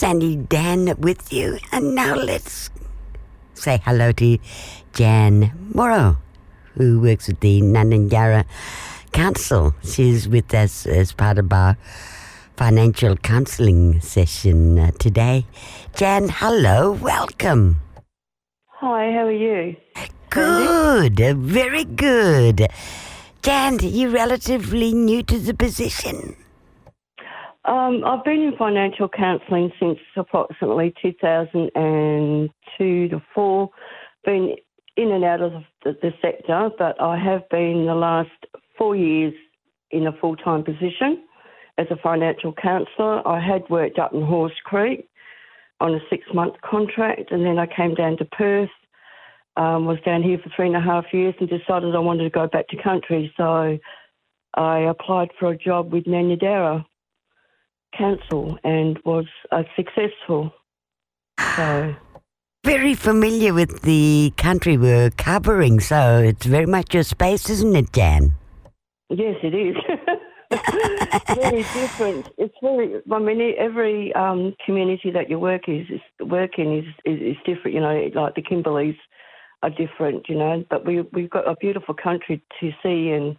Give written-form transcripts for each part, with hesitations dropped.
Sandy Dan with you. And now let's say hello to Jan Morrow, who works at the Nanangarra Council. She's with us as part of our financial counselling session today. Jan, hello, welcome. Hi, how are you? Good, very good. Jan, you're relatively new to the position. I've been in financial counselling since approximately 2002 to 4. Been in and out of the sector, but I have been the last 4 years in a full-time position as a financial counsellor. I had worked up in Horse Creek on a 6-month contract, and then I came down to Perth, was down here for 3.5 years and decided I wanted to go back to country. So I applied for a job with Nanangarra Council and was successful. So very familiar with the country we're covering, so it's very much your space, isn't it, Jan? Yes, it is. Very different. It's very. I mean, every community that you work in is different. You know, like the Kimberleys are different. You know, but we've got a beautiful country to see and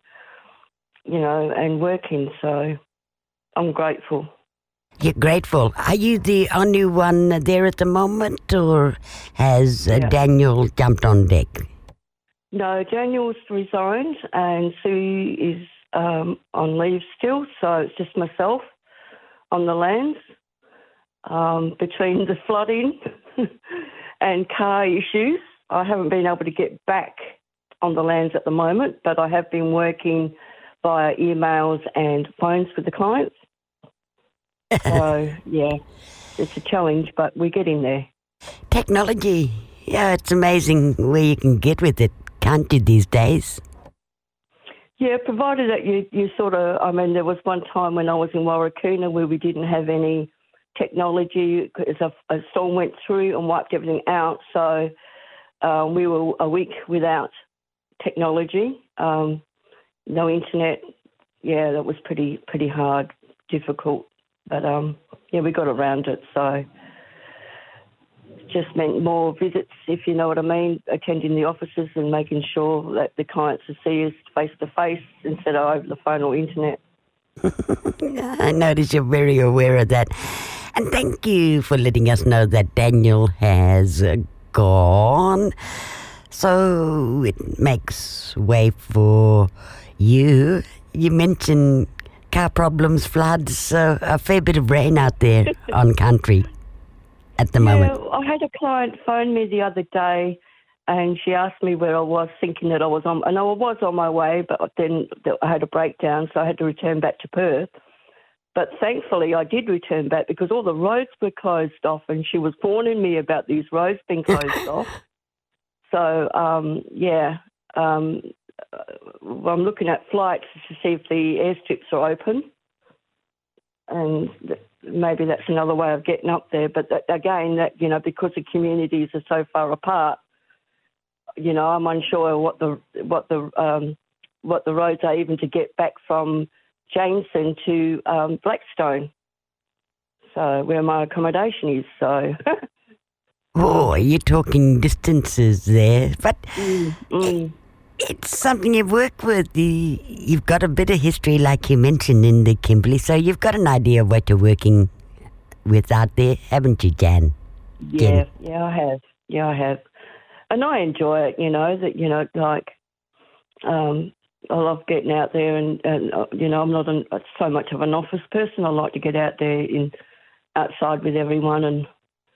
work in. So I'm grateful. You're grateful. Are you the only one there at the moment, or has Daniel jumped on deck? No, Daniel's resigned and Sue is on leave still, so it's just myself on the lands. Between the flooding and car issues, I haven't been able to get back on the lands at the moment, but I have been working via emails and phones with the clients. So, yeah, it's a challenge, but we're getting there. Technology, yeah, it's amazing where you can get with it, can't you, these days? Yeah, provided that you sort of, I mean, there was one time when I was in Warrakoona where we didn't have any technology because a storm went through and wiped everything out. So we were a week without technology, no internet. Yeah, that was pretty hard, difficult. But, we got around it. So it just meant more visits, if you know what I mean, attending the offices and making sure that the clients will see us face-to-face instead of over the phone or internet. I notice you're very aware of that. And thank you for letting us know that Daniel has gone. So it makes way for you. You mentioned car problems, floods, a fair bit of rain out there on country at the moment. I had a client phone me the other day and she asked me where I was, thinking that I was on my way, but then I had a breakdown, so I had to return back to Perth. But thankfully I did return back because all the roads were closed off and she was warning me about these roads being closed off. So, I'm looking at flights to see if the airstrips are open, and maybe that's another way of getting up there. But because the communities are so far apart, I'm unsure what the roads are even to get back from Jameson to Blackstone. So where my accommodation is. So. Oh, you're talking distances there, but. It's something you've worked with. You've got a bit of history, like you mentioned, in the Kimberley, so you've got an idea of what you're working with out there, haven't you, Jan? Yeah, I have. Yeah, I have. And I enjoy it, I love getting out there and I'm not so much of an office person. I like to get out there outside with everyone and,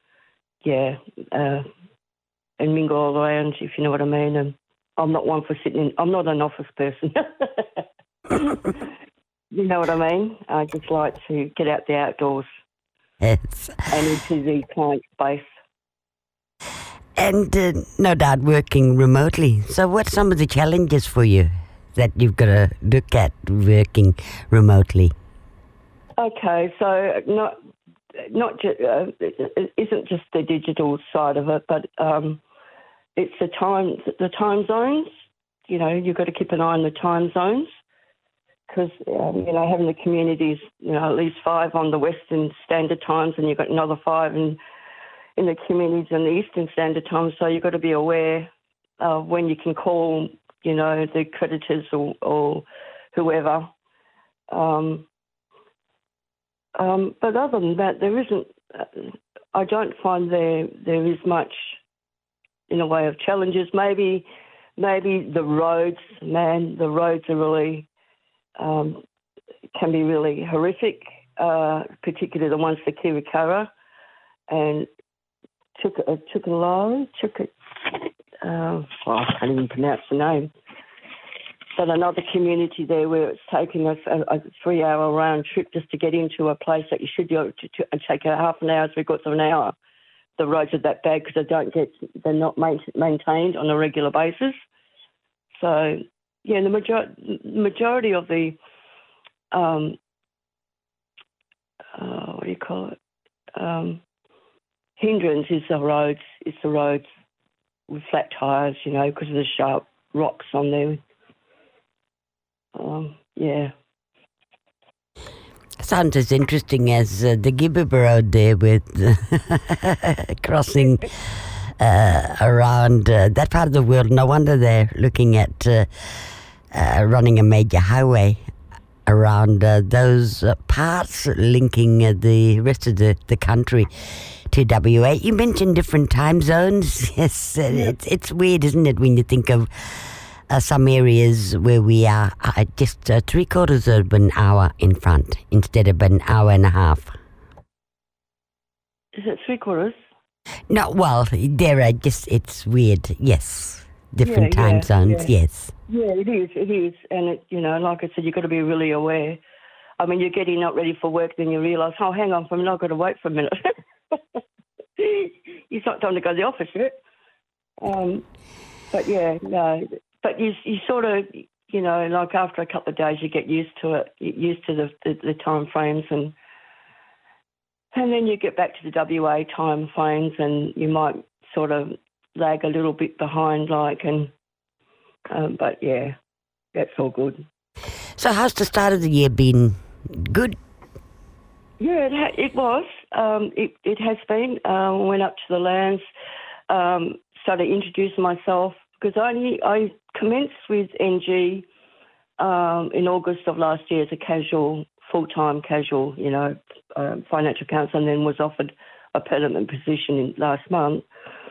and mingle all around, if you know what I mean, and I'm not one for sitting. I'm not an office person. You know what I mean? I just like to get out the outdoors and into the client space. And no doubt working remotely. So what's some of the challenges for you that you've got to look at working remotely? Okay, so it isn't just the digital side of it, but it's the time zones. You've got to keep an eye on the time zones because having the communities, at least 5 on the Western Standard Times, and you've got another 5 in the communities on the Eastern Standard Time. So you've got to be aware of when you can call, the creditors or whoever. But other than that, there isn't. I don't find there is much in a way of challenges. Maybe the roads, man. The roads are really can be really horrific, particularly the ones to Kiwikara and Chukalari. I can't even pronounce the name. But another community there where it's taking us a 3-hour round trip just to get into a place that you should be able to take a half an hour, 3/4 of an hour. The roads are that bad because they're not maintained on a regular basis. So, yeah, the majority of the what do you call it? Hindrance is the roads. It's the roads with flat tyres, because of the sharp rocks on there. Yeah. Sounds as interesting as the Gibba Road there with crossing around that part of the world. No wonder they're looking at running a major highway around those parts linking the rest of the country to WA. You mentioned different time zones. Yes, it's weird, isn't it, when you think of some areas where we are just 3/4 of an hour in front instead of an hour and a half. Is it 3/4? No, well, there are it's weird. Yes, different time zones. Yeah. Yes. Yeah, it is, and like I said, you've got to be really aware. I mean, you're getting up ready for work, then you realise, oh, hang on, I've got to wait for a minute. It's not time to go to the office yet. But yeah, no. But you sort of, like after a couple of days, you get used to it, used to the time frames, and then you get back to the WA time frames, and you might sort of lag a little bit behind, but yeah, that's all good. So how's the start of the year been? Good? Yeah, it was. It has been. Went up to the lands, started introducing myself, because I commenced with NG in August of last year as a full-time casual, financial counsellor, and then was offered a permanent position last month.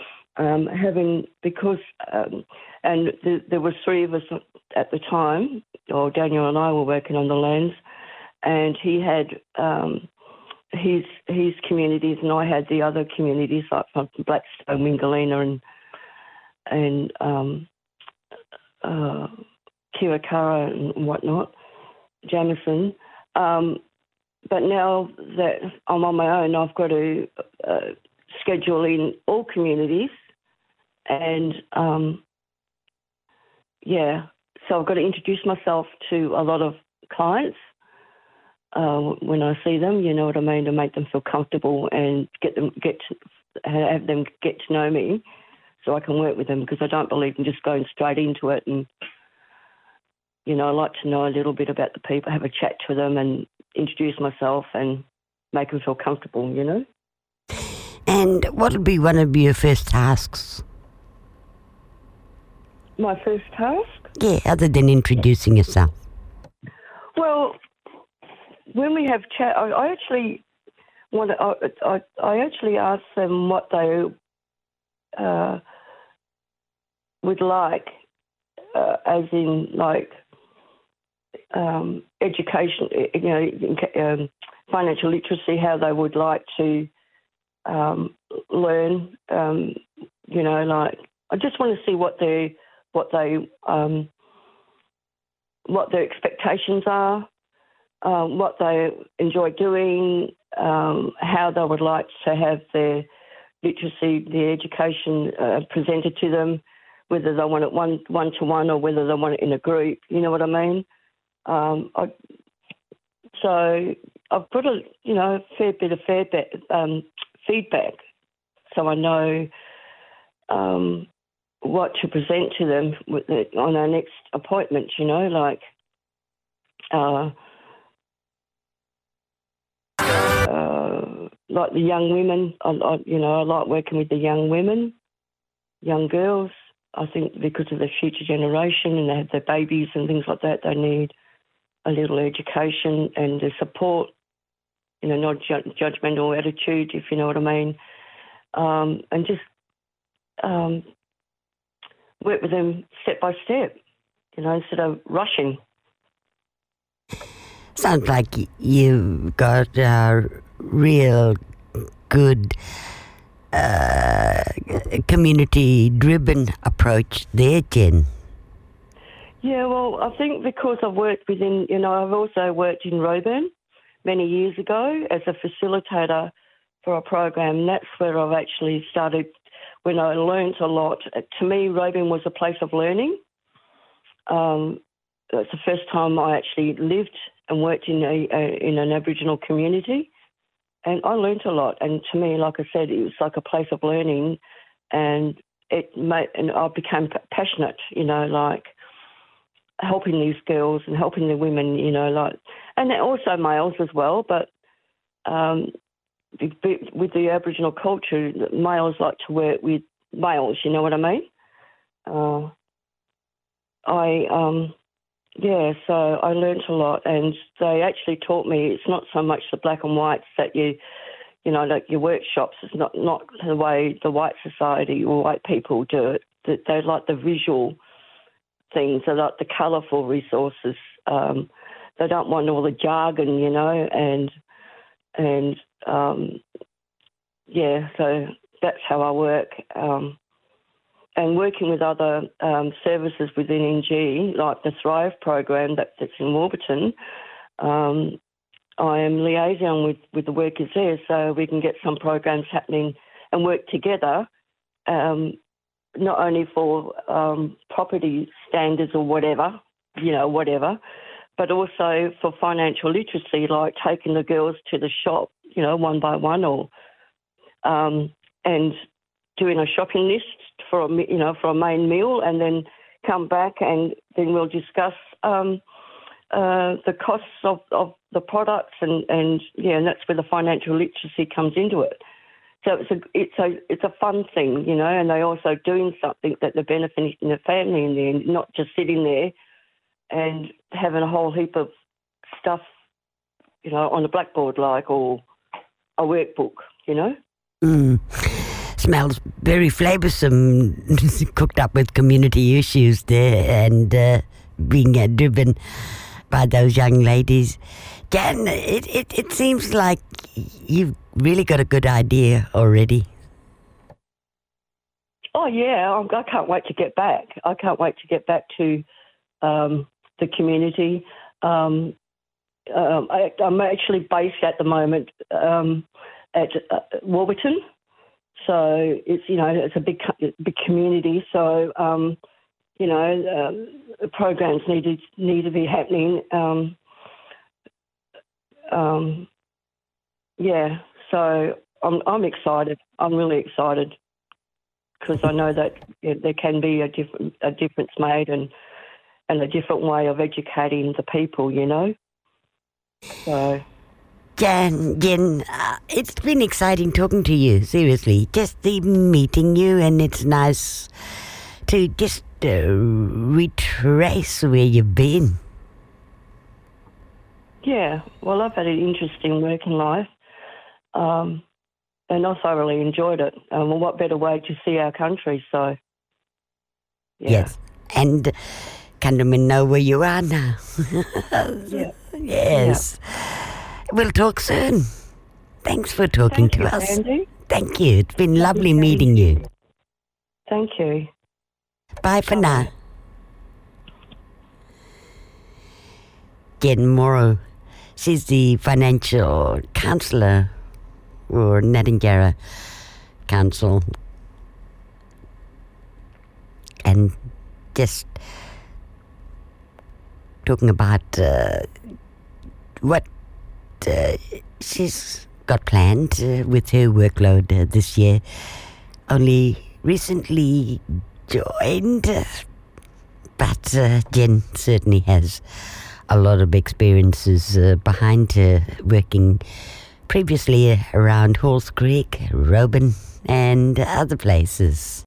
And there were 3 of us at the time, or Daniel and I were working on the lands, and he had his communities, and I had the other communities like from Blackstone, Wingalina, and Kiwikara and whatnot, Jamison. But now that I'm on my own, I've got to schedule in all communities, and so I've got to introduce myself to a lot of clients when I see them. You know what I mean, to make them feel comfortable and have them get to know me, so I can work with them, because I don't believe in just going straight into it. And I like to know a little bit about the people, have a chat to them, and introduce myself and make them feel comfortable. And what would be one of your first tasks? My first task? Yeah, other than introducing yourself. Well, when we have chat, I actually ask them what they would like, as in education, financial literacy, how they would like to learn. I just want to see what their expectations are, what they enjoy doing, how they would like to have their literacy, their education presented to them, whether they want it one-to-one or whether they want it in a group. You know what I mean? So I've got a fair bit of feedback, so I know what to present to them on our next appointment. like the young women. I like working with the young women, young girls. I think because of the future generation and they have their babies and things like that, they need a little education and the support, not judgmental attitude, if you know what I mean. And just work with them step by step, instead of rushing. Sounds like you've got a real good community-driven approach there, Jen. Yeah, well, I think because I've worked within, I've also worked in Roebourne many years ago as a facilitator for a program. That's where I've actually started, when I learnt a lot. To me, Roebourne was a place of learning. It's the first time I actually lived and worked in an Aboriginal community, and I learnt a lot. And to me, like I said, it was like a place of learning, and I became passionate, like helping these girls and helping the women, and also males as well. But with the Aboriginal culture, males like to work with males. You know what I mean? So I learnt a lot, and they actually taught me it's not so much the black and whites that like your workshops. It's not the way the white society or white people do it. That they like the visual things. They like the colourful resources. They don't want all the jargon, so that's how I work. And working with other services within NG, like the Thrive program that's in Warburton, I am liaison with the workers there so we can get some programs happening and work together, not only for property standards or whatever, but also for financial literacy, like taking the girls to the shop, one by one, or and doing a shopping list for a main meal, and then come back and then we'll discuss the costs of the products and that's where the financial literacy comes into it. So it's a fun thing, and they're also doing something that they're benefiting the family in the end, not just sitting there and having a whole heap of stuff, on a blackboard or a workbook, Smells very flavoursome, cooked up with community issues there and being driven by those young ladies. Jan, it seems like you've really got a good idea already. Oh, yeah, I can't wait to get back. I can't wait to get back to the community. I'm actually based at the moment at Warburton. So it's it's a big community. So programs need to be happening. So I'm excited. I'm really excited because I know that there can be a difference made and a different way of educating the people. So. Jen, it's been exciting talking to you, seriously. Just meeting you, and it's nice to just retrace where you've been. Yeah, well, I've had an interesting working life, and I thoroughly enjoyed it. Well, what better way to see our country, so... Yeah. Yes, and Countrymen know where you are now. Yeah. Yes. Yeah. We'll talk soon. Thanks for talking to us. Andy. Thank you. It's been lovely meeting you. Thank you. Bye for now. Jen Morrow. She's the financial counsellor for Natinjara Council. And just talking about what she's got planned with her workload this year. Only recently joined, but Jen certainly has a lot of experiences behind working previously around Halls Creek, Robin, and other places.